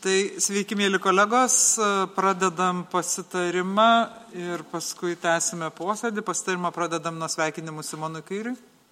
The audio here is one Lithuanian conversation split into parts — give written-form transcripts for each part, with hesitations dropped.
Tai sveiki, mėly kolegos, pradedam pasitarimą ir paskui tęsime posėdį. Pasitarimą pradedam nuo sveikinimų Simonui Kairiui.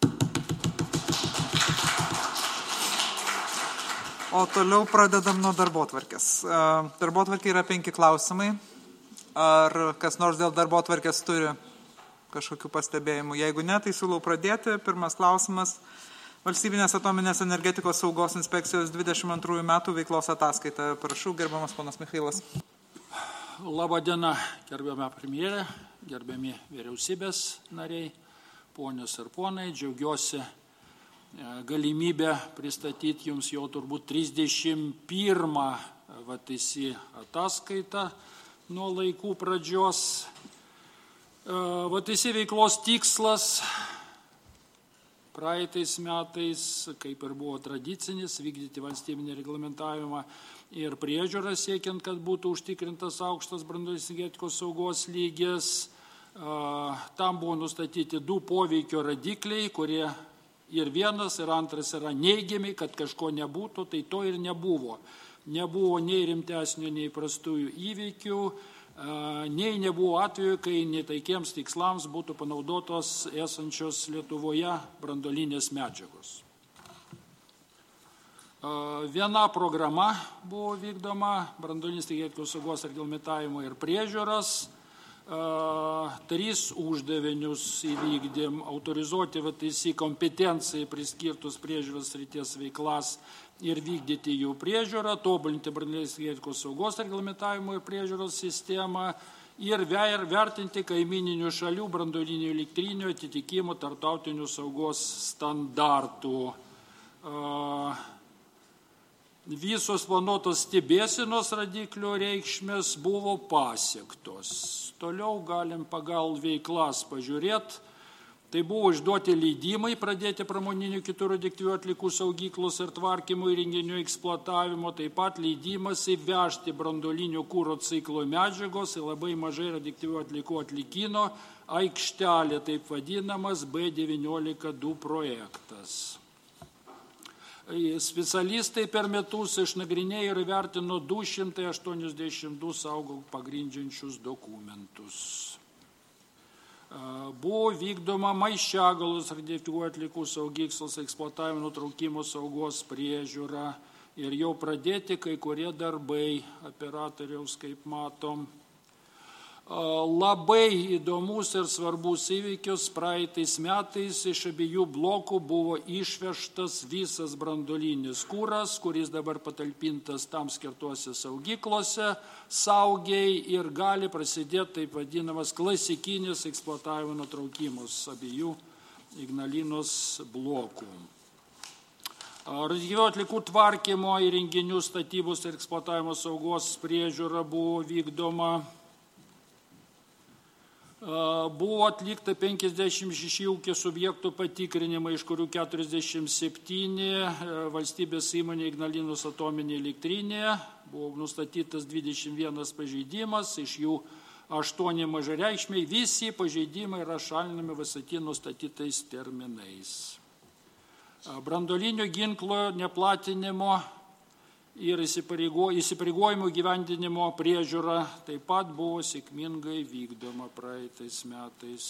O toliau pradedam nuo darbotvarkės. Darbotvarkė yra 5 klausimai. Ar kas nors dėl darbotvarkės turi kažkokių pastebėjimų? Jeigu ne, tai siūlau pradėti. Pirmas klausimas. Valstybinės atominės energetikos saugos inspekcijos 22 metų veiklos ataskaita. Prašau, gerbiamas ponas Michailas. Labą dieną, gerbiama premjerė, gerbiami vyriausybės nariai, ponios ir ponai. Džiaugiuosi galimybę pristatyti jums jau turbūt 31 VTC ataskaitą nuo laikų pradžios. VTC veiklos tikslas praeitais metais, kaip ir buvo tradicinis, vykdyti valstybinį reglamentavimą ir priežiūrą siekiant, kad būtų užtikrintas aukštas branduolinės energetikos saugos lygis. Tam buvo nustatyti 2 poveikio rodikliai, kurie ir vienas, ir antras yra neigiami, kad kažko nebūtų, tai to ir nebuvo. Nebuvo nei rimtesnių, nei prastųjų įvykių, nei nebuvo atveju, kai netaikiems tikslams būtų panaudotos esančios Lietuvoje branduolinės medžiagos. Viena programa buvo vykdoma branduolinės energetikos saugos reglamentavimo ir priežiūros. 3 uždavinius įvykdėm: autorizuoti VTC kompetencijai priskirtus priežiūros srities veiklas ir vykdyti jų priežiūrą, tobulinti branduolinės energetikos saugos reglamentavimo ir priežiūros sistemą ir vertinti kaimininių šalių branduolinių elektrinių atitikimų tarptautinių saugos standartų. Visos planuotos stebėsenos rodiklių reikšmės buvo pasiektos. Toliau galim pagal veiklas pažiūrėti. Tai buvo išduoti leidimai pradėti pramoninių kitų radioaktyvių atliekų saugyklos ir tvarkymo įrenginių eksploatavimo, taip pat leidimas įvežti branduolinio kuro ciklo medžiagos ir labai mažai radioaktyvių atliekų atlikino aikštelė, taip vadinamas B19-2 projektas. Specialistai per metus išnagrinėjo ir įvertino 282 saugą pagrindžiančius dokumentus. Buvo vykdoma Maišiagalos radioaktyvių atliekų saugyklos eksploatavimo nutraukimo saugos priežiūra ir jau pradėti kai kurie darbai operatoriaus, kaip matom. Labai įdomus ir svarbus įvykis: praeitais metais iš abiejų blokų buvo išvežtas visas branduolinis kuras, kuris dabar patalpintas tam skirtuose saugyklose saugiai ir gali prasidėti taip vadinamas klasikinis eksploatavimo nutraukimas abiejų Ignalinos blokų. Radioaktyvių atliekų tvarkymo įrenginių statybos ir eksploatavimo saugos priežiūra buvo vykdoma. Buvo atlikta 56 ūkio subjektų patikrinimai, iš kurių 47 valstybės įmonė Ignalinos atominė elektrinė. Buvo nustatytas 21 pažeidimas, iš jų 8 mažareikšmiai. Visi pažeidimai yra šalinami VST nustatytais terminais. Branduolinio ginklo neplatinimo ir įsipareigojimų gyvendinimo priežiūra taip pat buvo sėkmingai vykdoma praeitais metais.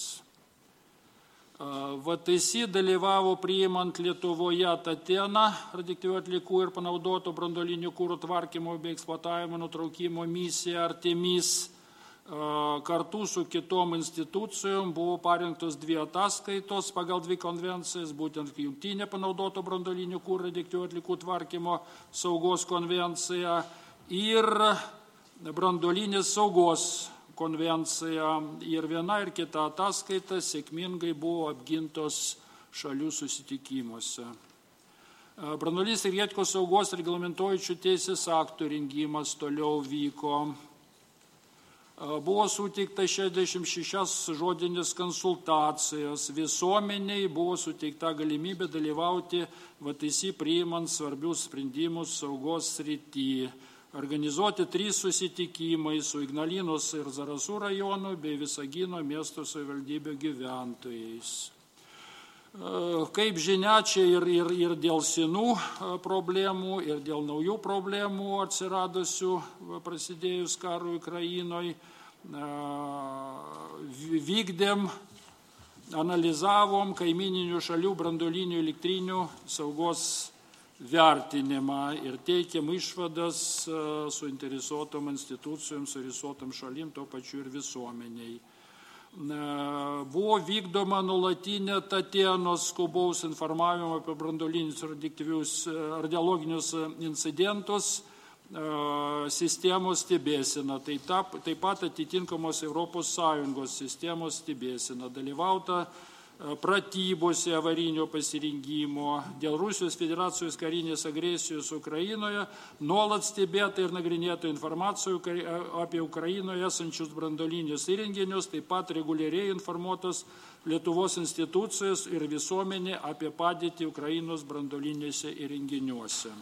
VTC dalyvavo priimant Lietuvoje Tateną radioaktyvių atliekų ir panaudoto branduolinio kuro tvarkymo bei eksploatavimo nutraukimo misiją Artemis. Kartu su kitom institucijom buvo parengtos 2 ataskaitos pagal 2 konvencijas, būtent jungtinė panaudoto branduolinio kuro radioaktyvių atliekų tvarkymo saugos konvencija ir branduolinės saugos konvencija. Ir viena ir kita ataskaita sėkmingai buvo apgintos šalių susitikimuose. Branduolinės energetikos saugos reglamentuojančių teisės aktų rengimas toliau vyko. Buvo suteikta 66 žodinės konsultacijos. Visuomeniai buvo suteikta galimybė dalyvauti VTC priimant svarbius sprendimus saugos srity. Organizuoti 3 susitikimai su Ignalinos ir Zarasų rajonų bei Visagino miesto savivaldybių gyventojais. Kaip žinia, čia ir dėl senų problemų, ir dėl naujų problemų atsiradusių prasidėjus karui Ukrainoje, vykdėm, analizavom kaimininių šalių branduolinių elektrinių saugos vertinimą ir teikėm išvadas suinteresuotom institucijom, suinteresuotom šalim, tuo pačiu ir visuomeniai. Buvo vykdoma nuolatinė Tatienos skubaus informavimo apie branduolinius radiologinius incidentus sistemos stebėsena, taip pat atitinkamos ES sistemos stebėsena, dalyvauta pratybose avarinio pasirinkimo dėl Rusijos federacijos karinės agresijos Ukrainoje, nuolat stebėta ir nagrinėta informacija apie Ukrainoje esančius branduolinius įrenginius, taip pat reguliariai informuotos Lietuvos institucijos ir visuomenė apie padėtį Ukrainos branduolinėse įrenginiuose.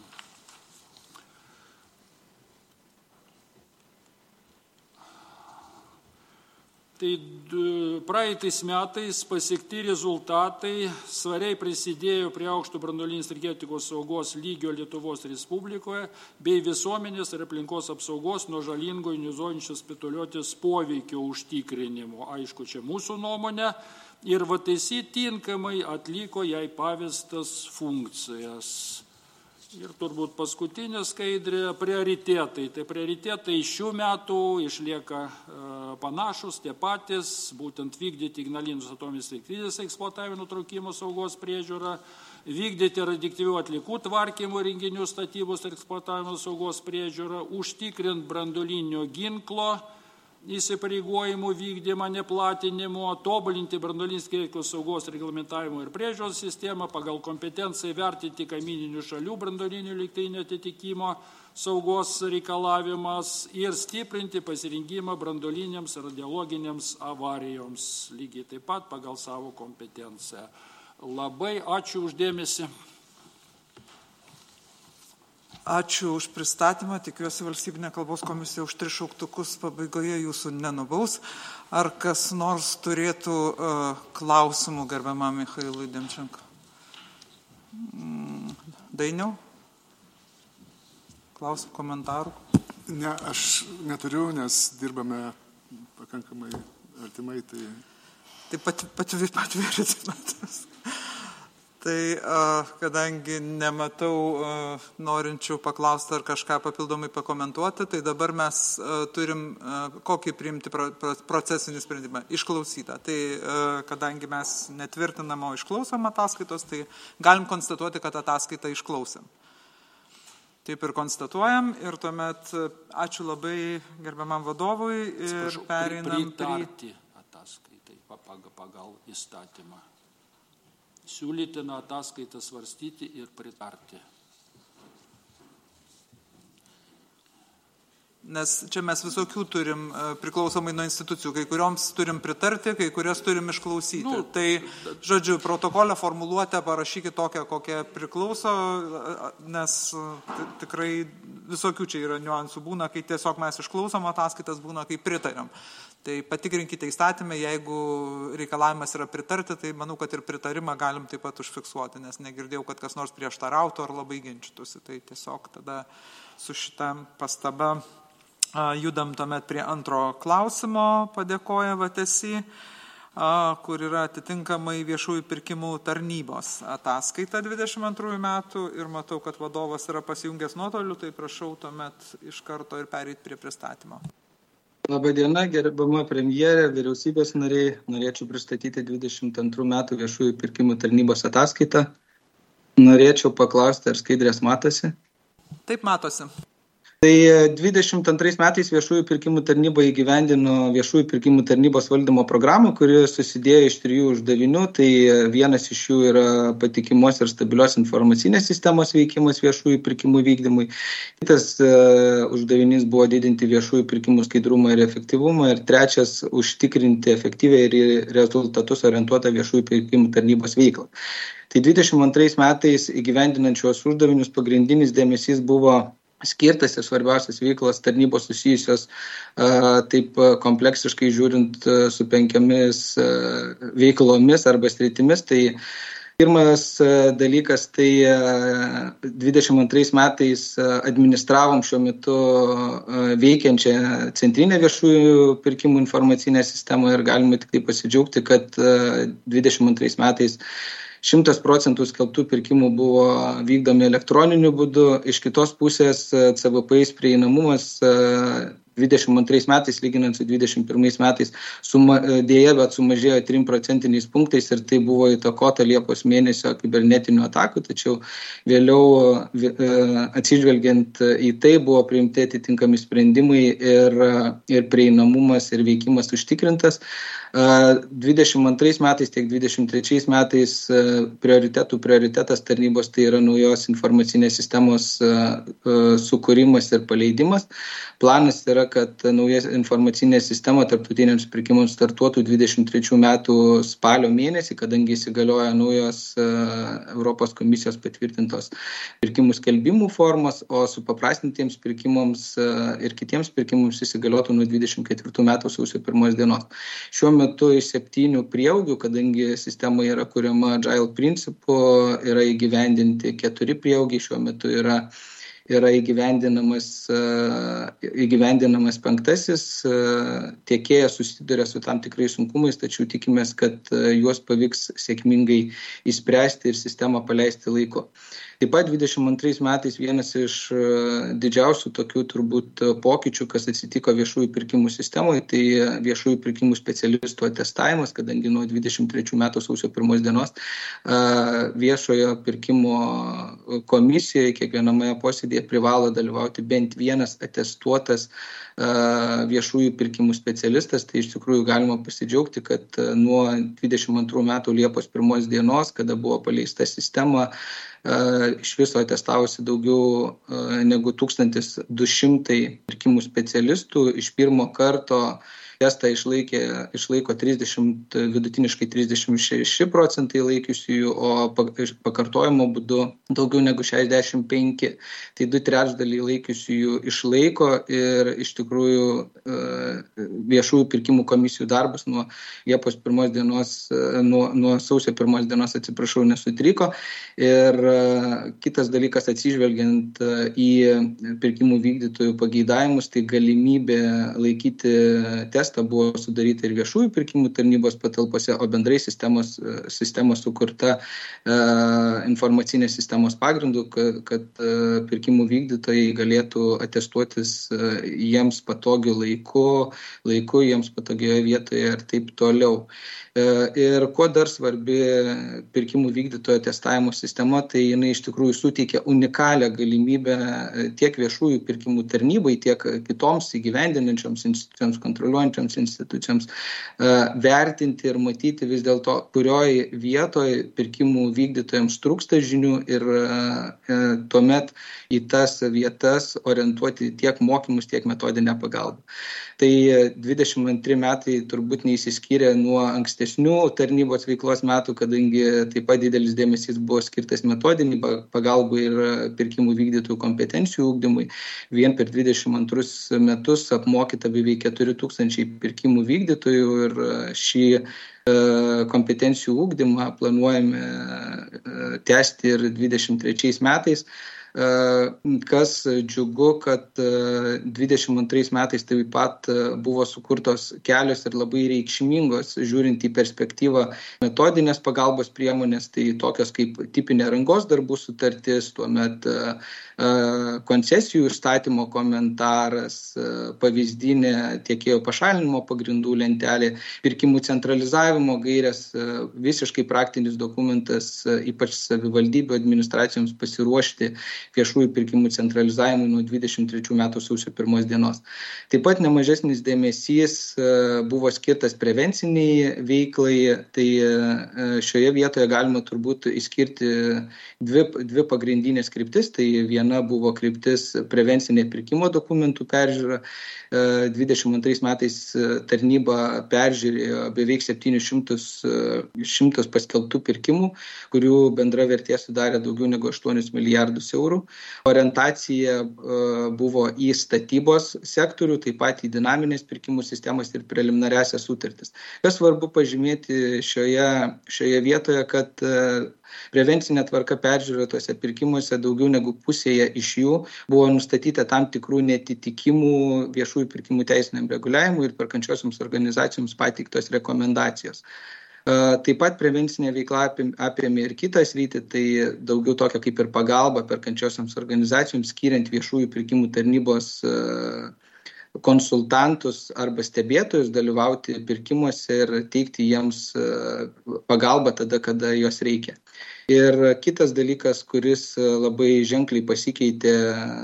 Tai praeitais metais pasiekti rezultatai svariai prisidėjo prie aukšto branduolinės energetikos saugos lygio Lietuvos Respublikoje bei visuomenės ir aplinkos apsaugos nuo žalingo jonizuojančios spinduliuotės poveikio užtikrinimo. Aišku, čia mūsų nuomonė ir VTC tinkamai atliko jai pavestas funkcijas. Ir turbūt paskutinė skaidrė – prioritetai. Tai prioritetai šių metų išlieka panašus, tie patys, būtent vykdyti Ignalinos atominės elektrinės eksploatavimo nutraukimo saugos priežiūrą, vykdyti radioaktyvių atliekų tvarkymo įrenginių statybos ir eksploatavimo saugos priežiūrą, užtikrinti branduolinio ginklo įsipareigojimų vykdymą, neplatinimo, tobulinti branduolinės energetikos saugos reglamentavimo ir priežiūros sistemą, pagal kompetenciją vertinti kaimininių šalių branduolinių elektrinių atitikimo saugos reikalavimas ir stiprinti pasirinkimą branduoliniams ir radiologinėms avarijoms, lygiai taip pat pagal savo kompetenciją. Labai ačiū uždėmesi. Ačiū už pristatymą, tikiuosi Valstybinė kalbos komisija už 3 šauktukus pabaigoje jūsų nenubaus. Ar kas nors turėtų klausimų gerbiamam Michailui Demčenko? Dainiau? Klausimų, komentarų? Ne, aš neturiu, nes dirbame pakankamai artimai. Tai patvirtinatas. Tai kadangi nematau norinčių paklausti ar kažką papildomai pakomentuoti, tai dabar mes turim kokį priimti procesinį sprendimą, išklausytą. Tai kadangi mes netvirtinam, o išklausom ataskaitos, tai galim konstatuoti, kad ataskaitą išklausėm. Taip ir konstatuojam ir tuomet ačiū labai gerbiamam vadovui ir pereinam pritarti ataskaitai pagal įstatymą. Siūlytina ataskaitą svarstyti ir pritarti. Nes čia mes visokių turim priklausomai nuo institucijų, kai kurioms turim pritarti, kai kurias turim išklausyti. Tai, žodžiu, protokolę formuluotę parašykit tokią, kokią priklauso, nes tikrai visokių čia yra niuansų būna, kai tiesiog mes išklausom ataskaitas, būna, kai pritariam. Tai patikrinkite įstatymę, jeigu reikalavimas yra pritarti, tai manau, kad ir pritarimą galim taip pat užfiksuoti, nes negirdėjau, kad kas nors prieštarautų ar labai ginčytųsi. Tai tiesiog tada su šitą pastabą judam tuomet prie antro klausimo, padėkoja VTC, kur yra atitinkamai viešųjų pirkimų tarnybos ataskaita 22 metų ir matau, kad vadovas yra pasijungęs nuotoliu, tai prašau tuomet iš karto ir pereiti prie pristatymo. Labadiena, gerbiama premjerė, vyriausybės nariai. Norėčiau pristatyti 22 metų viešųjų pirkimų tarnybos ataskaitą. Norėčiau paklausti, ar skaidrės matosi? Taip, matosi. Tai 22 metais viešųjų pirkimų tarnyba įgyvendino viešųjų pirkimų tarnybos valdymo programą, kuri susidėjo iš 3 uždavinių. Tai vienas iš jų yra patikimos ir stabilios informacinės sistemos veikimas viešųjų pirkimų vykdymui. Kitas uždavinys buvo didinti viešųjų pirkimų skaidrumą ir efektyvumą. Ir trečias – užtikrinti efektyvią ir rezultatus orientuotą viešųjų pirkimų tarnybos veiklą. Tai 22 metais įgyvendinant šiuos uždavinius pagrindinis dėmesys buvo skirtas ir svarbiausias veiklos tarnybos susijusios taip kompleksiškai žiūrint su 5 veiklomis arba sritimis. Tai Pirmas dalykas, tai 22 metais administravom šiuo metu veikiančią centrinę viešųjų pirkimų informacinę sistemą ir galime tik tai pasidžiaugti, kad 22 metais 100% skelbtų pirkimų buvo vykdomi elektroniniu būdu. Iš kitos pusės CVPais prieinamumas 22 metais, lyginant su 21 metais, dėja, bet sumažėjo 3% punktais ir tai buvo įtakota Liepos mėnesio kibernetinių atakų, tačiau vėliau atsižvelgiant į tai buvo priimti atitinkami sprendimai ir prieinamumas ir veikimas užtikrintas. 22 metais, tiek 23 metais prioritetas tarnybos tai yra naujos informacinės sistemos sukūrimas ir paleidimas. Planas yra, kad nauja informacinė sistema tarptautiniams pirkimams startuotų 23 metų spalio mėnesį, kadangi įsigalioja naujos Europos komisijos patvirtintos pirkimų skelbimų formos, o supaprastintiems pirkimams ir kitiems pirkimams įsigaliotų nuo 24 metų sausio 1 dienos. Šiuo metu iš 7 prieaugių, kadangi sistema yra kuriama agile principu, yra įgyvendinti 4 prieaugiai, šiuo metu yra įgyvendinamas 5. Tiekėjas susiduria su tam tikrais sunkumais, tačiau tikimės, kad juos pavyks sėkmingai išspręsti ir sistemą paleisti laiku. Taip pat 22 metais vienas iš didžiausių tokių turbūt pokyčių, kas atsitiko viešųjų pirkimų sistemoje, tai viešųjų pirkimų specialistų atestavimas, kadangi nuo 23 metų sausio 1 dienos viešojo pirkimo komisijoje kiekviename posėdėje privalo dalyvauti bent vienas atestuotas viešųjų pirkimų specialistas. Tai iš tikrųjų galima pasidžiaugti, kad nuo 22 metų Liepos 1 dienos, kada buvo paleista sistema, iš viso atestavosi daugiau negu 1200 pirkimų specialistų. Iš pirmo karto testą išlaiko vidutiniškai 36% laikiusiųjų, o pakartojimo būdu daugiau negu 65. Tai 2/3 laikiusiųjų išlaiko ir iš tikrųjų viešųjų pirkimų komisijų darbas nuo Liepos 1 dienos, nuo sausio 1 dienos, nesutriko. Ir kitas dalykas, atsižvelgiant į pirkimų vykdytojų pageidavimus, tai galimybė laikyti testą buvo sudaryta ir viešųjų pirkimų tarnybos patalpose, o bendrai sistema sukurta informacinės sistemos pagrindu, kad pirkimų vykdytojai galėtų atestuotis jiems patogiu laiku, jiems patogioje vietoje ir taip toliau. Ir kuo dar svarbi pirkimų vykdytojo testavimo sistema, tai jinai iš tikrųjų suteikia unikalią galimybę tiek viešųjų pirkimų tarnybai, tiek kitoms įgyvendinančioms institucijoms, kontroliuojančioms institucijoms vertinti ir matyti vis dėlto, kurioje vietoje pirkimų vykdytojams trūksta žinių ir tuomet į tas vietas orientuoti tiek mokymus, tiek metodinę pagalbą. Tai 22 metai turbūt neįsiskyrė nuo ankstesnių tarnybos veiklos metų, kadangi taip pat didelis dėmesys buvo skirtas metodiniai pagalbai ir pirkimų vykdytojų kompetencijų ugdymui. Vien per 22 metus apmokyta beveik 4000 pirkimų vykdytojų ir šį kompetencijų ugdymą planuojame tęsti ir 23 metais. Kas džiugu, kad 22 metais taip pat buvo sukurtos kelios ir labai reikšmingos, žiūrint į perspektyvą, metodinės pagalbos priemonės, tai tokios kaip tipinė rangos darbų sutartis, tuomet koncesijų įstatymo komentaras, pavyzdinė tiekėjo pašalinimo pagrindų lentelė, pirkimų centralizavimo gairės, visiškai praktinis dokumentas, ypač savivaldybių administracijoms pasiruošti viešųjų pirkimų centralizavimui nuo 23 metų sausio 1 dienos. Taip pat nemažesnis dėmesys buvo skirtas prevenciniai veiklai, tai šioje vietoje galima turbūt išskirti dvi pagrindinės kryptis, tai viena buvo kryptis prevencinė pirkimo dokumentų peržiūra. 22 metais tarnyba peržiūrėjo beveik 700 paskelbtų pirkimų, kurių bendra vertė sudarė daugiau negu 8 milijardus eurų. eurų. Orientacija buvo į statybos sektorių, taip pat į dinaminės pirkimų sistemas ir preliminariasias sutartis. Kas svarbu pažymėti šioje vietoje, kad prevencinė tvarka peržiūrėtose pirkimuose daugiau negu pusėje iš jų buvo nustatyta tam tikrų netitikimų viešųjų pirkimų teisiniam reguliavimui ir perkančiosioms organizacijoms pateiktos rekomendacijos. Taip pat prevencinė veikla apėmė ir kitą sritį, tai daugiau tokia kaip ir pagalba perkančiosioms organizacijoms, skiriant viešųjų pirkimų tarnybos konsultantus arba stebėtojus dalyvauti pirkimuose ir teikti jiems pagalbą tada, kada jos reikia. Ir kitas dalykas, kuris labai ženkliai pasikeitė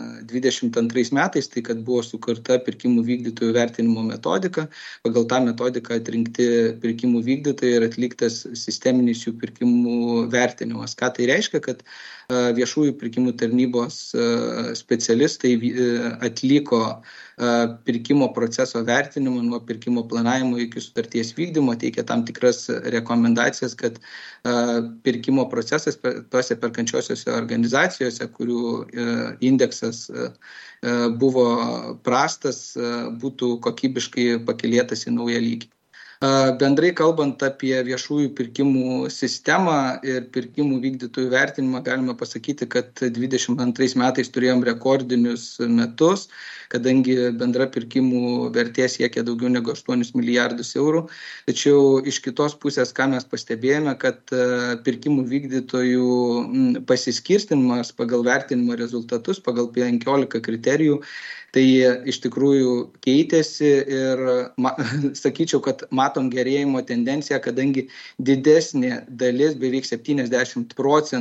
22 metais, tai kad buvo sukurta pirkimų vykdytojų vertinimo metodika. Pagal tą metodiką atrinkti pirkimų vykdytojai ir atliktas sisteminis jų pirkimų vertinimas. Ką tai reiškia, kad viešųjų pirkimų tarnybos specialistai atliko pirkimo proceso vertinimą nuo pirkimo planavimo iki sutarties vykdymo, teikia tam tikras rekomendacijas, kad pirkimo procesas tose perkančiosiose organizacijose, kurių indeksas buvo prastas, būtų kokybiškai pakilėtas į naują lygį. Bendrai kalbant apie viešųjų pirkimų sistemą ir pirkimų vykdytojų vertinimą, galime pasakyti, kad 22 metais turėjom rekordinius metus, kadangi bendra pirkimų vertė siekia daugiau negu 8 milijardus eurų. Tačiau iš kitos pusės, ką mes pastebėjome, kad pirkimų vykdytojų pasiskirstimas pagal vertinimo rezultatus, pagal 15 kriterijų, tai iš tikrųjų keitėsi ir sakyčiau, kad matom gerėjimo tendenciją, kadangi didesnė dalis, beveik 70%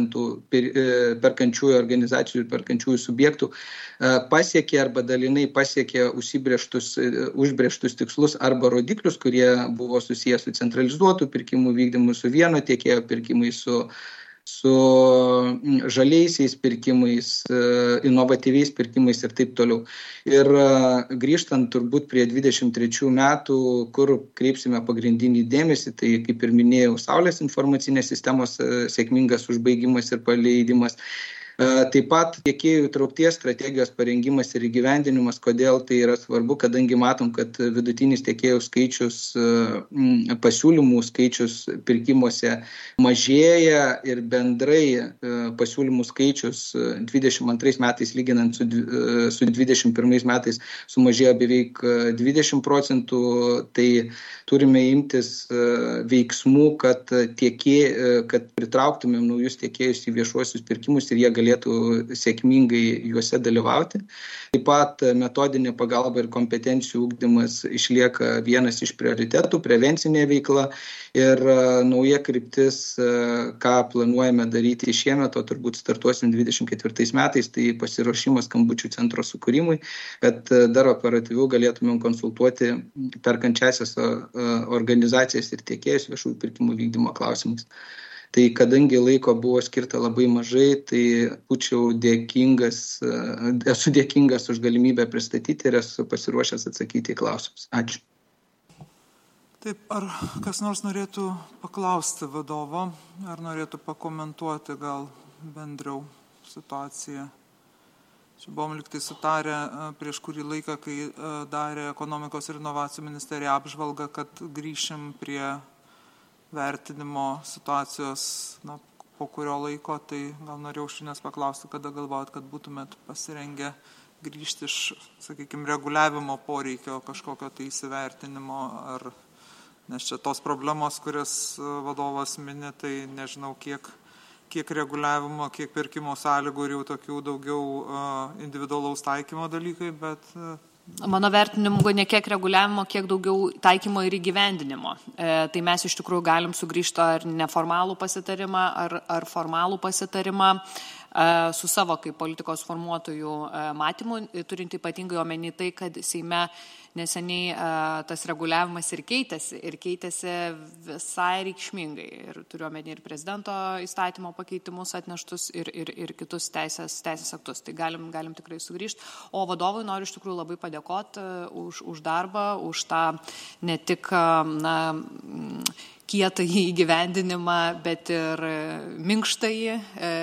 perkančiųjų organizacijų ir perkančiųjų subjektų pasiekė arba dalinai pasiekė užbrėžtus tikslus arba rodiklius, kurie buvo susijęs su centralizuotų pirkimų vykdymu, su vieno tiekėjo pirkimais, su žaliaisiais pirkimais, inovatyviais pirkimais ir taip toliau. Ir grįžtant turbūt prie 23 metų, kur kreipsime pagrindinį dėmesį, tai kaip ir minėjau, Saulės informacinės sistemos sėkmingas užbaigimas ir paleidimas. Taip pat tiekėjų įtraukties strategijos parengimas ir įgyvendinimas. Kodėl tai yra svarbu, kadangi matom, kad vidutinis tiekėjų skaičius, pasiūlymų skaičius pirkimuose mažėja ir bendrai pasiūlymų skaičius 22 metais lyginant su 21 metais sumažėjo beveik 20%. Tai turime imtis veiksmų, kad pritrauktumėm naujus tiekėjus į viešuosius pirkimus ir jie galėtų sėkmingai juose dalyvauti. Taip pat metodinė pagalba ir kompetencijų ugdymas išlieka vienas iš prioritetų, prevencinė veikla ir nauja kryptis, ką planuojame daryti šiemet, o turbūt startuosim 24 metais, tai pasiruošimas skambučių centro sukūrimui, kad dar operatyviau galėtumėm konsultuoti perkančiasias organizacijas ir tiekėjus viešųjų pirkimų vykdymo klausimais. Tai kadangi laiko buvo skirta labai mažai, tai esu dėkingas už galimybę pristatyti ir esu pasiruošęs atsakyti į klausimus. Ačiū. Taip, ar kas nors norėtų paklausti vadovo, ar norėtų pakomentuoti gal bendriau situaciją? Čia buvom liktai sutarę prieš kurį laiką, kai darė ekonomikos ir inovacijų ministerija apžvalgą, kad grįšim prie vertinimo situacijos po kurio laiko, tai gal norėjau šiandien paklausti, kada galvojat, kad būtumėt pasirengę grįžti iš, sakykime, reguliavimo poreikio kažkokio tai įsivertinimo, nes čia tos problemos, kurias vadovas mini, tai nežinau kiek reguliavimo, kiek pirkimo sąlygų ir jau tokių daugiau individualaus taikymo dalykai, bet Mano vertinimu, ne kiek reguliavimo, kiek daugiau taikymo ir įgyvendinimo. Tai mes iš tikrųjų galim sugrįžti ar neformalų pasitarimą, ar formalų pasitarimą su savo kaip politikos formuotojų matymu, turint ypatingai omeny tai, kad Seime neseniai tas reguliavimas ir keitėsi visai reikšmingai. Ir turiuomenį ir prezidento įstatymo pakeitimus atneštus ir kitus teisės aktus. Tai galim tikrai sugrįžti. O vadovui noriu iš tikrųjų labai padėkoti už darbą, už tą ne tik kietąjį įgyvendinimą, bet ir minkštąjį.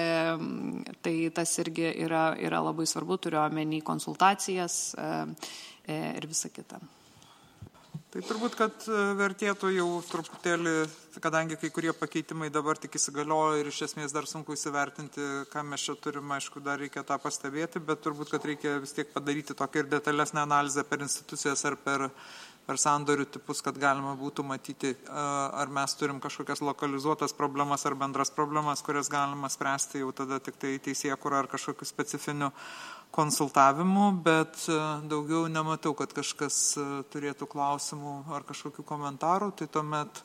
Tai tas irgi yra labai svarbu, turiu omeny konsultacijas ir visą kitą. Tai turbūt, kad vertėtų jau truputėlį, kadangi kai kurie pakeitimai dabar tik įsigaliojo ir iš esmės dar sunku įsivertinti, ką mes čia turime, aišku, dar reikia tą pastebėti, bet turbūt, kad reikia vis tiek padaryti tokią ir detalesnę analizę per institucijas ar per sandorių tipus, kad galima būtų matyti, ar mes turim kažkokias lokalizuotas problemas ar bendras problemas, kurias galima spręsti jau tada tik tai teisėkūra ar kažkokiu specifiniu konsultavimu, bet daugiau nematau, kad kažkas turėtų klausimų ar kažkokių komentarų, tai tuomet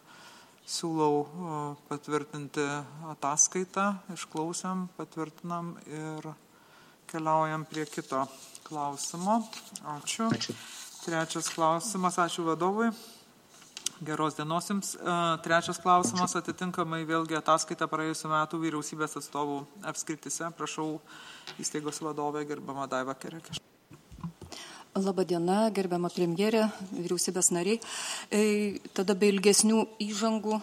siūlau patvirtinti ataskaitą, išklausėm, patvirtinam ir keliaujam prie kito klausimo. Ačiū. Trečias klausimas, ačiū vadovui. Geros dienos jums. Trečias klausimas, atitinkamai vėlgi ataskaita praėjusiu metu vyriausybės atstovų apskritise. Prašau, įstaigos vadovė gerbiama Daiva Kerekė. Labadiena, gerbiama premjerė, vyriausybės nariai. Tada be ilgesnių įžangų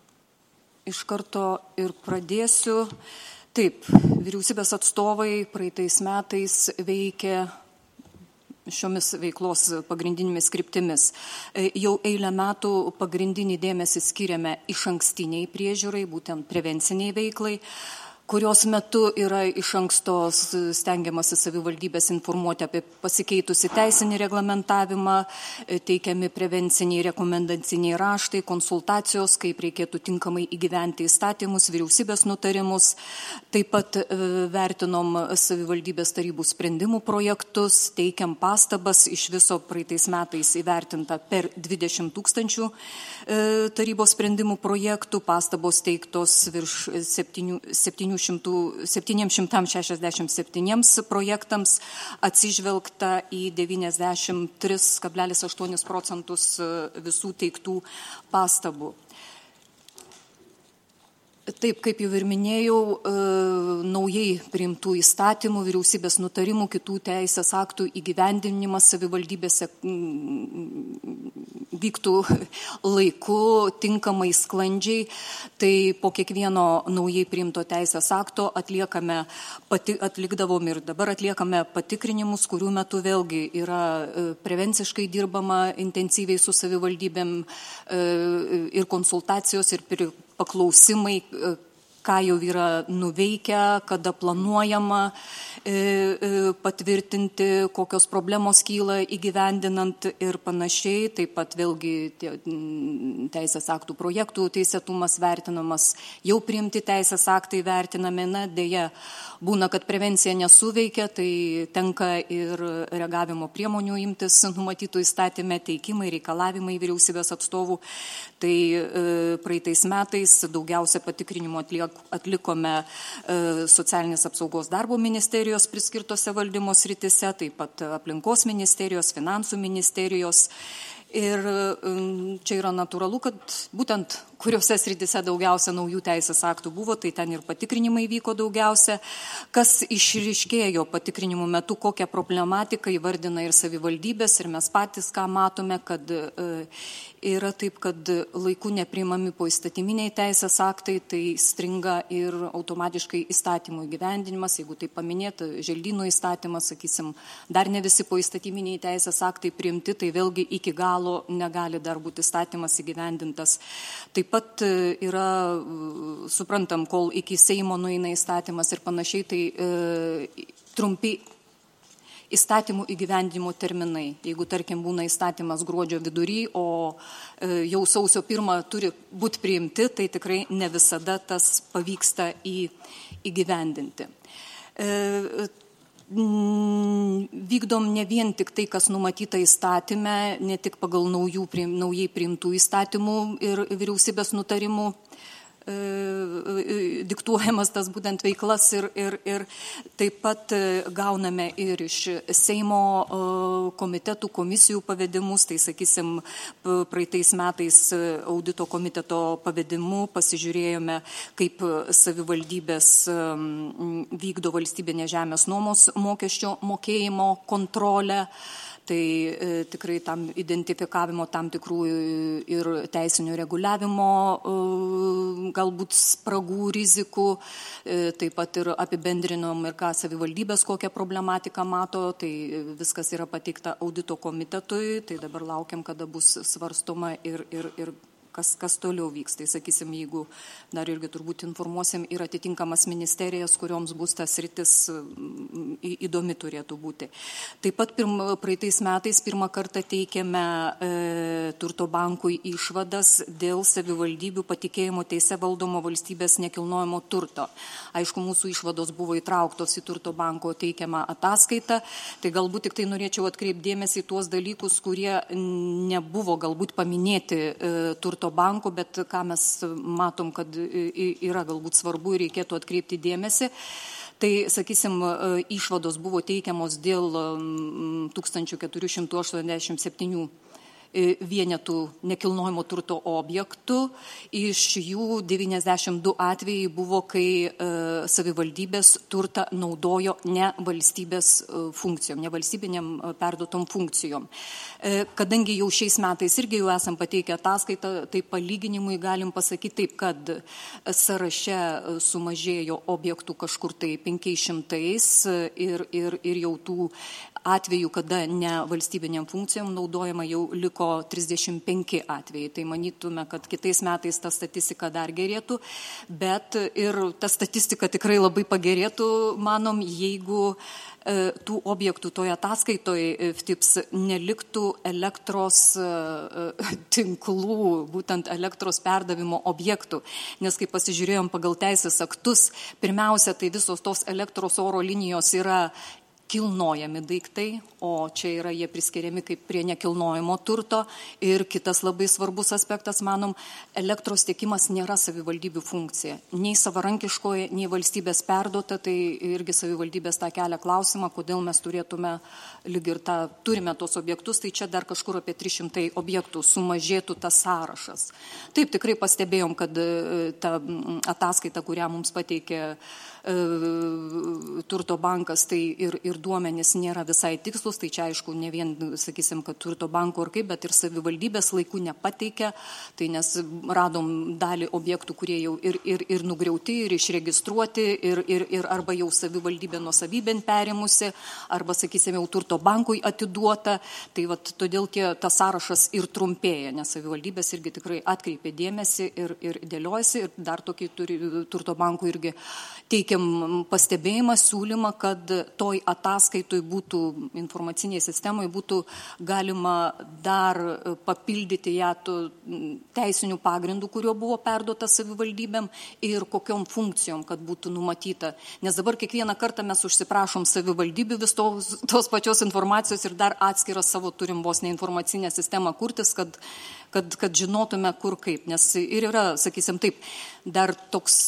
iš karto ir pradėsiu. Taip, vyriausybės atstovai praeitais metais veikė šiomis veiklos pagrindinėmis kryptimis. Jau eilę metų pagrindinį dėmesį skiriame išankstiniai priežiūrai, būtent prevenciniai veiklai, kurios metu yra iš anksto stengiamasi savivaldybės informuoti apie pasikeitusi teisinį reglamentavimą, teikiami prevenciniai rekomendaciniai raštai, konsultacijos, kaip reikėtų tinkamai įgyventi įstatymus, vyriausybės nutarimus. Taip pat vertinom savivaldybės tarybų sprendimų projektus, teikiam pastabas, iš viso praeitais metais įvertinta per 20 000 tarybos sprendimų projektų, pastabos teiktos virš 767 projektams, atsižvelgta į 93,8% visų teiktų pastabų. Taip, kaip jau ir minėjau, naujai priimtų įstatymų, vyriausybės nutarimų, kitų teisės aktų įgyvendinimas savivaldybėse vyktų laiku, tinkamai, sklandžiai. Tai po kiekvieno naujai priimto teisės akto atlikdavom ir dabar atliekame patikrinimus, kurių metu vėlgi yra prevenciškai dirbama intensyviai su savivaldybėm ir konsultacijos, ir paklausimai, ką jau yra nuveikę, kada planuojama patvirtinti, kokios problemos kyla įgyvendinant ir panašiai. Taip pat vėlgi teisės aktų projektų teisėtumas vertinamas, jau priimti teisės aktai vertinami, dėja būna, kad prevencija nesuveikia, tai tenka ir reagavimo priemonių imtis numatytų įstatymę, teikimai, reikalavimai vyriausybės atstovų. Tai praeitais metais daugiausia patikrinimo atlikome socialinės apsaugos darbo ministerijos priskirtose valdymo sritise, taip pat aplinkos ministerijos, finansų ministerijos. Ir čia yra natūralu, kad būtent kuriuose sritise daugiausia naujų teisės aktų buvo, tai ten ir patikrinimai vyko daugiausia. Kas išryškėjo patikrinimų metu, kokią problematiką įvardina ir savivaldybės, ir mes patys, ką matome, kad yra taip, kad laiku nepriimami poįstatyminiai teisės aktai, tai stringa ir automatiškai įstatymų įgyvendinimas. Jeigu tai paminėta, želdynų įstatymas, sakysim, dar ne visi poįstatyminiai teisės aktai priimti, tai vėlgi iki galo negali dar būti įstatymas įgyvendintas. Taip pat yra, suprantam, kol iki Seimo nueina įstatymas ir panašiai, tai trumpi įstatymų įgyvendimo terminai. Jeigu, tarkim, būna įstatymas gruodžio vidury, o jau sausio 1 turi būti priimti, tai tikrai ne visada tas pavyksta įgyvendinti. Vykdom ne vien tik tai, kas numatyta įstatyme, ne tik pagal naujai priimtų įstatymų ir vyriausybės nutarimų diktuojamas tas būtent veiklas ir taip pat gauname ir iš Seimo komitetų, komisijų pavedimus, tai sakysim, praeitais metais audito komiteto pavedimu pasižiūrėjome, kaip savivaldybės vykdo valstybinės žemės nuomos mokesčio mokėjimo kontrolę. Tai tikrai tam identifikavimo tam tikrų ir teisinio reguliavimo galbūt spragų, rizikų, taip pat ir apibendrinom ir ką savivaldybės kokią problematiką mato, tai viskas yra pateikta audito komitetui, tai dabar laukiam, kada bus svarstoma ir kas toliau vyks. Tai sakysim, jeigu dar irgi turbūt informuosim ir atitinkamas ministerijas, kurioms bus tas sritis įdomi turėtų būti. Taip pat praeitais metais pirmą kartą teikėme Turto bankui išvadas dėl savivaldybių patikėjimo teise valdomo valstybės nekilnojamo turto. Aišku, mūsų išvados buvo įtrauktos į Turto banko teikiamą ataskaitą, tai galbūt tik tai norėčiau atkreipdėmėsi į tuos dalykus, kurie nebuvo galbūt paminėti Turto banko, bet ką mes matom, kad yra galbūt svarbu ir reikėtų atkreipti dėmesį. Tai, sakysim, išvados buvo teikiamos dėl 1487 vienetų nekilnojamo turto objektų. Iš jų 92 atvejai buvo, kai savivaldybės turtą naudojo ne valstybės funkcijom, ne valstybiniam perduotom funkcijom. Kadangi jau šiais metais irgi jau esam pateikę ataskaitą, tai palyginimui galim pasakyti taip, kad sąraše sumažėjo objektų kažkur tai 500 ir jau tų atvejų, kada ne valstybiniam funkcijom naudojama, jau liko 35 atvejai. Tai manytume, kad kitais metais ta statistika dar gerėtų, bet ir ta statistika tikrai labai pagerėtų, manom, jeigu tų objektų toje ataskaitoje FTIPS neliktų elektros tinklų, būtent elektros perdavimo objektų. Nes kai pasižiūrėjom pagal teisės aktus, pirmiausia, tai visos tos elektros oro linijos yra kilnojami daiktai, o čia yra jie priskiriami kaip prie nekilnojamo turto. Ir kitas labai svarbus aspektas, manom, elektros tiekimas nėra savivaldybių funkcija. Nei savarankiškoje, nei valstybės perduota, tai irgi savivaldybės tą kelia klausimą, kodėl mes turėtume lyg ir turime tos objektus, tai čia dar kažkur apie 300 objektų sumažėtų tas sąrašas. Taip, tikrai pastebėjom, kad ta ataskaita, kurią mums pateikė Turto bankas, tai ir duomenys nėra visai tikslus, tai čia aišku ne vien, sakysim, kad Turto banko ar kaip, bet ir savivaldybės laikų nepateikia, tai nes radom dalį objektų, kurie jau ir nugriauti, ir išregistruoti, ir arba jau savivaldybė nuosavybėn perimusi, arba, sakysim, jau Turto bankui atiduota, tai vat, todėl tas sąrašas ir trumpėja, nes savivaldybės irgi tikrai atkreipė dėmesį ir dėliojasi, ir dar tokį turi Turto bankų irgi teikia pastebėjimą, siūlymą, kad toj ataskaitoj būtų, informaciniai sistemai būtų galima dar papildyti ją teisinių pagrindų, kurio buvo perduota savivaldybėm ir kokiom funkcijom, kad būtų numatyta. Nes dabar kiekvieną kartą mes užsiprašom savivaldybių vis tos pačios informacijos ir dar atskirą savo turim vos neinformacinę sistemą kurtis, kad žinotume kur kaip. Nes ir yra, sakysim taip, dar toks,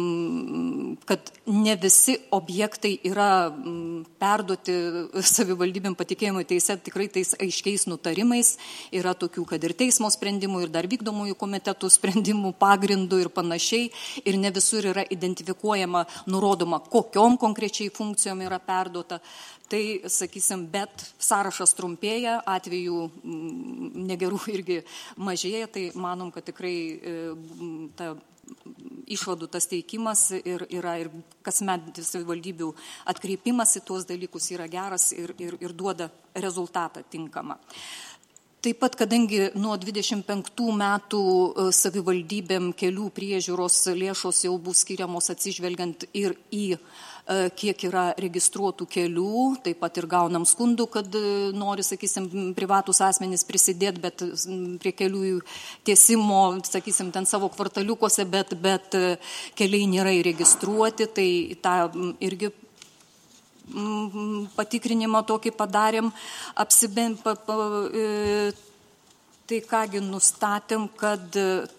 kad ne visi objektai yra perduoti savivaldybėm patikėjimo teise tikrai tais aiškiais nutarimais. Yra tokių, kad ir teismo sprendimų, ir dar vykdomųjų komitetų sprendimų pagrindų ir panašiai. Ir ne visur yra identifikuojama, nurodoma, kokiom konkrečiai funkcijom yra perduota. Tai, sakysim, bet sąrašas trumpėja, atvejų negerų irgi mažėja, tai manom, kad tikrai ta išvadų tas teikimas yra ir kasmet savivaldybių atkreipimas į tuos dalykus yra geras ir duoda rezultatą tinkamą. Taip pat, kadangi nuo 25 metų savivaldybėm kelių priežiūros lėšos jau bus skiriamos atsižvelgiant ir į kiek yra registruotų kelių, taip pat ir gaunam skundų, kad nori, sakysim, privatus asmenys prisidėti, bet prie kelių tiesimo, sakysim, ten savo kvartaliukose, bet keliai nėra įregistruoti, tai tą irgi patikrinimą tokį padarėm, tai kągi nustatėm, kad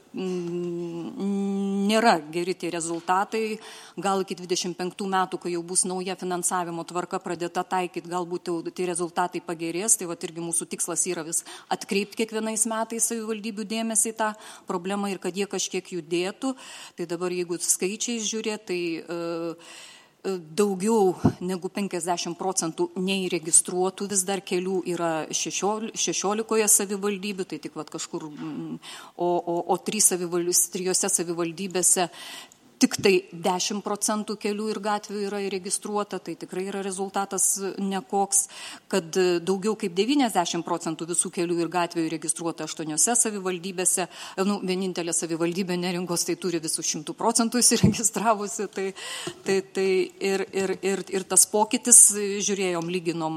nėra geri tie rezultatai, gal iki 25 metų, kai jau bus nauja finansavimo tvarka pradėta taikyti, galbūt tie rezultatai pagerės, tai vat irgi mūsų tikslas yra vis atkreipti kiekvienais metais savivaldybių dėmesį į tą problemą ir kad jie kažkiek judėtų. Tai dabar jeigu skaičiais žiūrėt, tai daugiau negu 50% neįregistruotų vis dar kelių yra 16 savivaldybių, tai tik kažkur, o 3 savivaldybėse tik tai 10% kelių ir gatvių yra įregistruota, tai tikrai yra rezultatas nekoks, kad daugiau kaip 90% visų kelių ir gatvių įregistruota 8 savivaldybėse, vienintelė savivaldybė Neringos tai turi visus 100% įsiregistravusi, tai ir tas pokytis, žiūrėjom, lyginom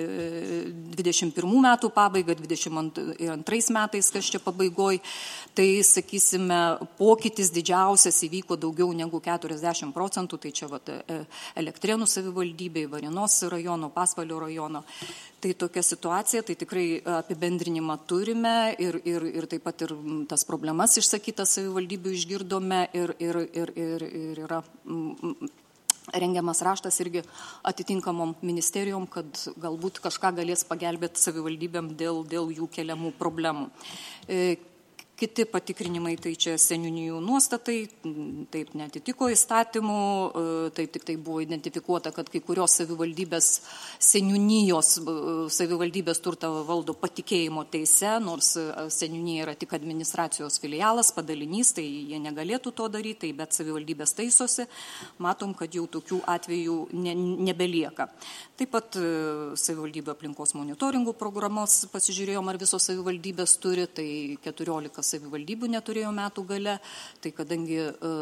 21 metų pabaigą, 22 metais, kas čia pabaigoj, tai, sakysime, pokytis didžiausias įvyko daugiau negu 40%, tai čia Elektrėnų savivaldybė, Varėnos rajono, Pasvalio rajono. Tai tokia situacija, tai tikrai apibendrinimą turime ir taip pat ir tas problemas išsakytas savivaldybių išgirdome ir yra rengiamas raštas irgi atitinkamom ministerijom, kad galbūt kažką galės pagelbėti savivaldybėm dėl jų keliamų problemų. Kiti patikrinimai, tai čia seniūnijų nuostatai, taip netitiko įstatymų, taip tik tai buvo identifikuota, kad kai kurios savivaldybės seniūnijos savivaldybės turtą valdo patikėjimo teise, nors seniūnija yra tik administracijos filialas, padalinys, tai jie negalėtų to daryti, bet savivaldybės taisosi, matom, kad jau tokių atvejų nebelieka. Taip pat savivaldybių aplinkos monitoringų programos pasižiūrėjom, ar visos savivaldybės turi, tai 14 savivaldybių neturėjo metų gale, tai kadangi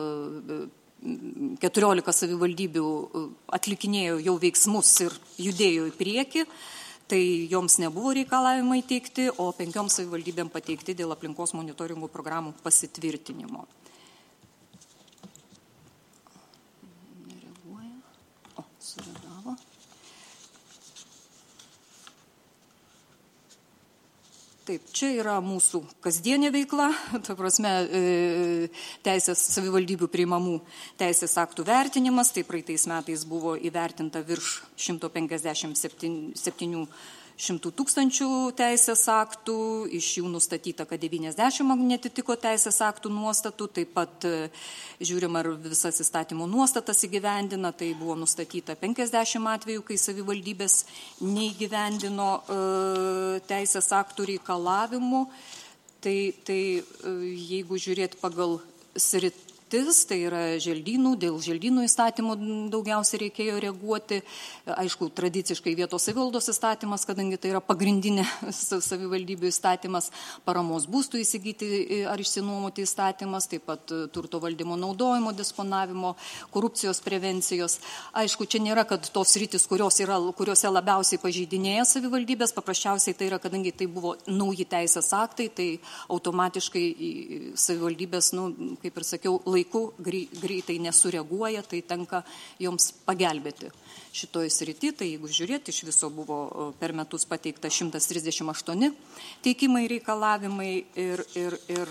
14 savivaldybių atlikinėjo jau veiksmus ir judėjo į priekį, tai joms nebuvo reikalavimai teikti, o 5 savivaldybėm pateikti dėl aplinkos monitoringų programų pasitvirtinimo. Nereaguoja. Sureagavo. Taip, čia yra mūsų kasdienė veikla, ta prasme, savivaldybių priimamų teisės aktų vertinimas, tai praeitais metais buvo įvertinta virš 157 tūkstančių teisės aktų, iš jų nustatyta, kad 90 netitiko teisės aktų nuostatų, taip pat žiūrim, ar visas įstatymo nuostatas įgyvendina, tai buvo nustatyta 50 atvejų, kai savivaldybės neįgyvendino teisės aktų reikalavimų, tai jeigu žiūrėti pagal sritį, tai yra želdynų, dėl želdynų įstatymų daugiausiai reikėjo reaguoti. Aišku, tradiciškai vietos savivaldos įstatymas, kadangi tai yra pagrindinė savivaldybių įstatymas, paramos būstų įsigyti ar išsinuomoti įstatymas, taip pat turto valdymo naudojimo, disponavimo, korupcijos prevencijos. Aišku, čia nėra, kad tos sritis, kuriuose labiausiai pažeidinėja savivaldybės, paprasčiausiai tai yra, kadangi tai buvo nauji teisės aktai, tai automatiškai savivaldybės, kaip ir sakiau, laiku greitai nesureaguoja, tai tenka joms pagelbėti šitoj srity. Tai jeigu žiūrėti, iš viso buvo per metus pateikta 138 teikimai reikalavimai ir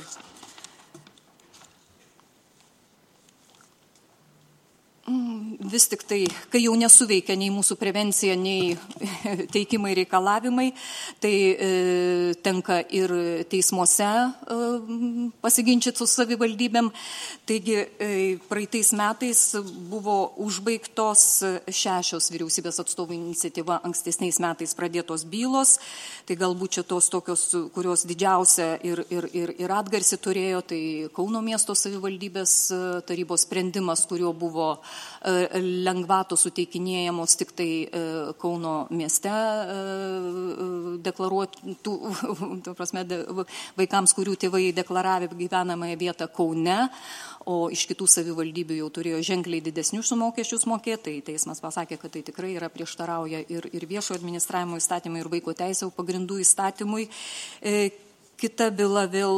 vis tik tai, kai jau nesuveikia nei mūsų prevencija, nei teikimai reikalavimai, tai tenka ir teismuose pasiginčyti su savivaldybėm. Taigi praeitais metais buvo užbaigtos 6 vyriausybės atstovų iniciatyva ankstesniais metais pradėtos bylos. Tai galbūt čia tos tokios, kurios didžiausia ir atgarsi turėjo, tai Kauno miesto savivaldybės tarybos sprendimas, kurio buvo lengvato suteikinėjamos tik tai Kauno mieste deklaruotų, vaikams, kurių tėvai deklaravę gyvenamąją vietą Kaune, o iš kitų savivaldybių jau turėjo ženkliai didesnius mokesčius mokėti, tai teismas pasakė, kad tai tikrai yra prieštarauja ir viešo administravimo įstatymui, ir vaiko teisų pagrindų įstatymui. Kita byla vėl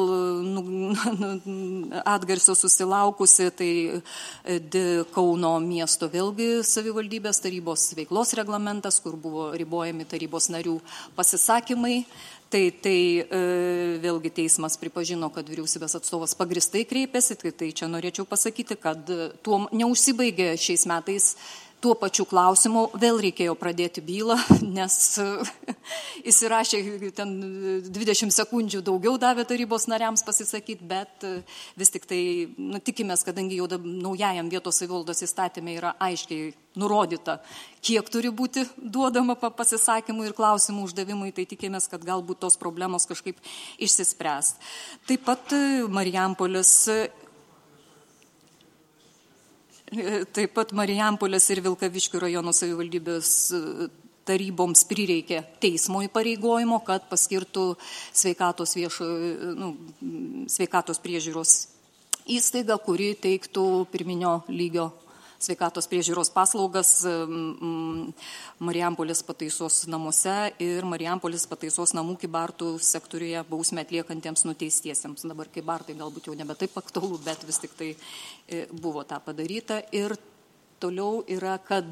atgarsio susilaukusi, tai Kauno miesto vėlgi savivaldybės tarybos veiklos reglamentas, kur buvo ribojami tarybos narių pasisakymai. Tai vėlgi teismas pripažino, kad vyriausybės atstovas pagristai kreipėsi, tai čia norėčiau pasakyti, kad tuo neužsibaigė šiais metais tuo pačiu klausimu vėl reikėjo pradėti bylą, nes įsirašė ten 20 sekundžių daugiau davė tarybos nariams pasisakyti, bet vis tik tai tikimės, kadangi jau naujajam vietos savivaldos įstatymė yra aiškiai nurodyta, kiek turi būti duodama pasisakymų ir klausimų uždavimui, tai tikimės, kad galbūt tos problemos kažkaip išsispręs. Taip pat Marijampolės ir Vilkaviškio rajono savivaldybės taryboms prireikė teismo įpareigojimo, kad paskirtų sveikatos priežiūros įstaigą, kuri teiktų pirminio lygio sveikatos priežiūros paslaugas Marijampolės pataisos namuose ir Marijampolės pataisos namų kybartų sektoriuje bausmę atliekantiems nuteistiesiems. Dabar kybartai galbūt jau nebe taip aktualu, bet vis tik tai buvo tą padaryta. Ir toliau yra, kad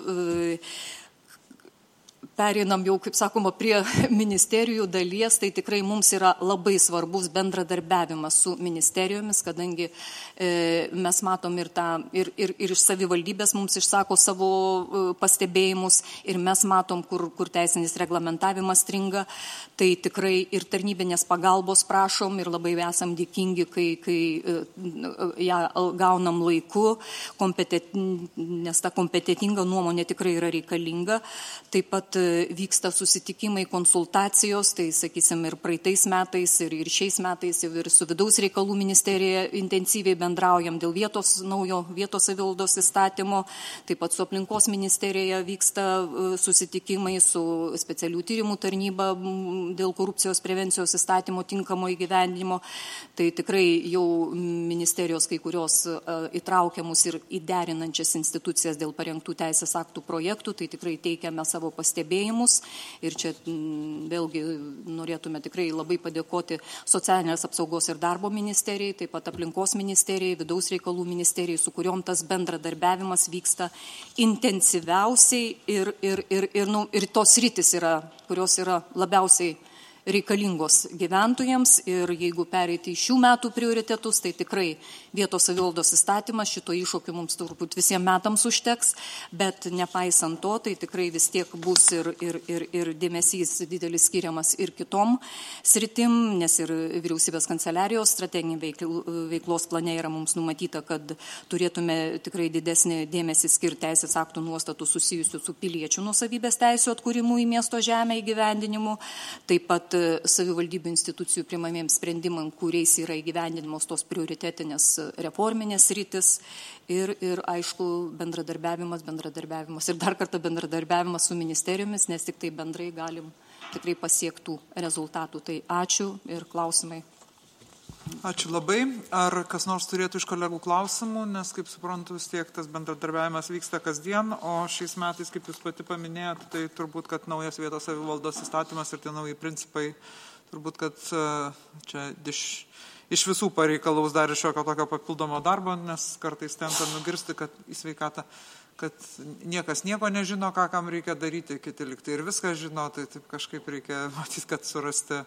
pereinam jau, kaip sakoma, prie ministerijų dalies, tai tikrai mums yra labai svarbus bendradarbiavimas su ministerijomis, kadangi mes matom ir iš savivaldybės mums išsako savo pastebėjimus ir mes matom, kur teisinis reglamentavimas stringa, tai tikrai ir tarnybinės pagalbos prašom ir labai esam dėkingi, kai ją gaunam laiku, nes ta kompetitinga nuomonė tikrai yra reikalinga. Taip pat vyksta susitikimai, konsultacijos, tai sakysim ir praeitais metais, ir šiais metais, ir su vidaus reikalų ministerija intensyviai bendraujam dėl naujo vietos savivaldos įstatymo, taip pat su aplinkos ministerija vyksta susitikimai, su specialių tyrimų tarnyba dėl korupcijos prevencijos įstatymo tinkamo įgyvendinimo, tai tikrai jau ministerijos kai kurios įtraukiamus ir įderinančias institucijas dėl parengtų teisės aktų projektų, tai tikrai teikiame savo pastebėjimus ir čia vėlgi norėtume tikrai labai padėkoti socialinės apsaugos ir darbo ministerijai, taip pat aplinkos ministerijai, vidaus reikalų ministerijai, su kuriuom tas bendradarbiavimas vyksta intensyviausiai ir tos sritis yra, kurios yra labiausiai reikalingos gyventojams ir jeigu pereiti į šių metų prioritetus, tai tikrai vietos savivaldos įstatymas, šito iššūkiu mums turbūt visiems metams užteks, bet nepaisant to, tai tikrai vis tiek bus ir dėmesys didelis skiriamas ir kitom sritim, nes ir vyriausybės kanceliarijos strateginė veiklos plane yra mums numatyta, kad turėtume tikrai didesnį dėmesį skirti teisės aktų nuostatų susijusių su piliečių nuosavybės teisių atkūrimu į miesto žemę įgyvendinimu, taip pat savivaldybių institucijų priimamiems sprendimams, kuriais yra įgyvendinamos tos prioritetinės reforminės rytis ir aišku bendradarbiavimas ir dar kartą bendradarbiavimas su ministerijomis, nes tik tai bendrai galim tikrai pasiektų rezultatų. Tai ačiū ir klausimai. Ačiū labai. Ar kas nors turėtų iš kolegų klausimų, nes, kaip suprantu, vis tiek tas bendradarbiavimas vyksta kasdien, o šiais metais, kaip jūs pati paminėjot, tai turbūt, kad naujas vietos savivaldos įstatymas ir tie nauji principai, turbūt, kad čia iš visų pareikalaus dar iš jokio tokio papildomo darbo, nes kartais tenka nugirsti, kad į sveikatą, kad niekas nieko nežino, ką kam reikia daryti, kiti liktai ir viską žino, tai taip kažkaip reikia matyti, kad surasti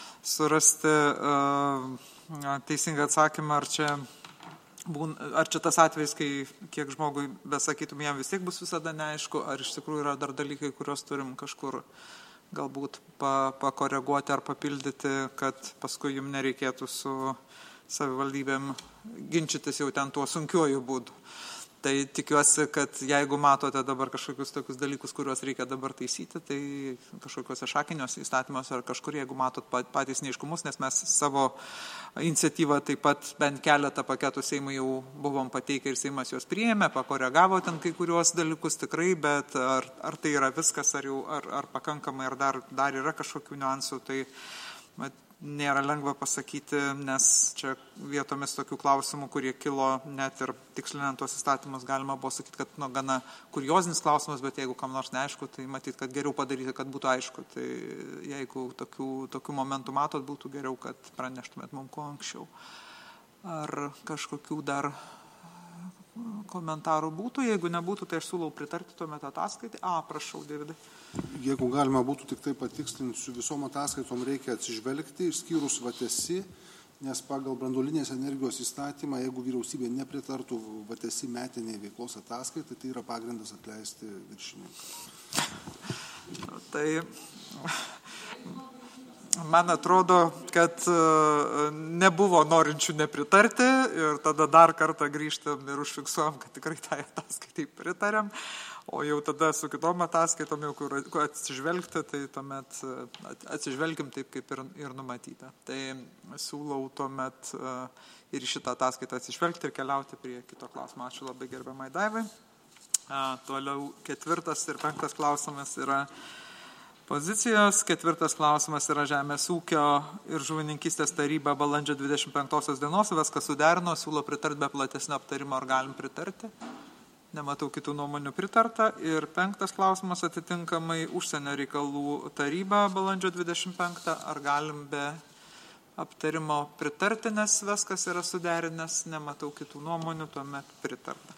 teisingą atsakymą, ar čia tas atvejs, kai kiek žmogui besakytum, jam vis tiek bus visada neaišku, ar iš tikrųjų yra dar dalykai, kuriuos turim kažkur galbūt pakoreguoti ar papildyti, kad paskui jums nereikėtų su savivaldybėm ginčytis jau ten tuo sunkiuoju būdu. Tai tikiuosi, kad jeigu matote dabar kažkokius tokius dalykus, kuriuos reikia dabar taisyti, tai kažkokiuose šakiniuose įstatymuose ar kažkur, jeigu matot patys neiškumus, nes mes savo iniciatyvą taip pat bent keletą paketų Seimui jau buvom pateikę ir Seimas juos priėmė, pakoregavo ten kai kuriuos dalykus tikrai, bet ar tai yra viskas, ar pakankamai, ar dar yra kažkokių niuansų, tai nėra lengva pasakyti, nes čia vietomis tokių klausimų, kurie kilo net ir tikslinant tuos įstatymus, galima buvo sakyti, kad gana kuriozinis klausimas, bet jeigu kam nors neaišku, tai matyt, kad geriau padaryti, kad būtų aišku. Tai jeigu tokių momentų matot, būtų geriau, kad praneštumėt mums kuo anksčiau. Ar kažkokių dar komentarų būtų? Jeigu nebūtų, tai aš siūlau pritarti tuomet ataskaitai. Prašau, Deividai. Jeigu galima būtų tik tai patikslinti, su visom ataskaitom reikia atsižvelgti, išskyrus vatesi, nes pagal branduolinės energijos įstatymą, jeigu vyriausybė nepritartų VTSI metiniai veiklos ataskaitai, tai yra pagrindas atleisti viršininką. Tai man atrodo, kad nebuvo norinčių nepritarti ir tada dar kartą grįžtam ir užfiksuojam, kad tikrai tai ataskaitai pritarėm, o jau tada su kitom ataskaitom, jau kur atsižvelgti, tai tuomet atsižvelgim taip, kaip ir numatyta. Tai siūlau tuomet ir šitą ataskaitą atsižvelgti ir keliauti prie kito klausimo. Ačiū labai gerbiamai Daivai. Toliau 4. ir 5. klausimas yra pozicijos. 4. klausimas yra Žemės ūkio ir žuvininkystės taryba balandžio 25 dienos. Viską suderino, siūlo pritarti be platesnio aptarimo, ar galim pritarti. Nematau kitų nuomonių pritarta. Ir 5. klausimas atitinkamai užsienio reikalų taryba balandžio 25. Ar galim be aptarimo pritarti, nes viskas yra suderinęs. Nematau kitų nuomonių, tuomet pritarta.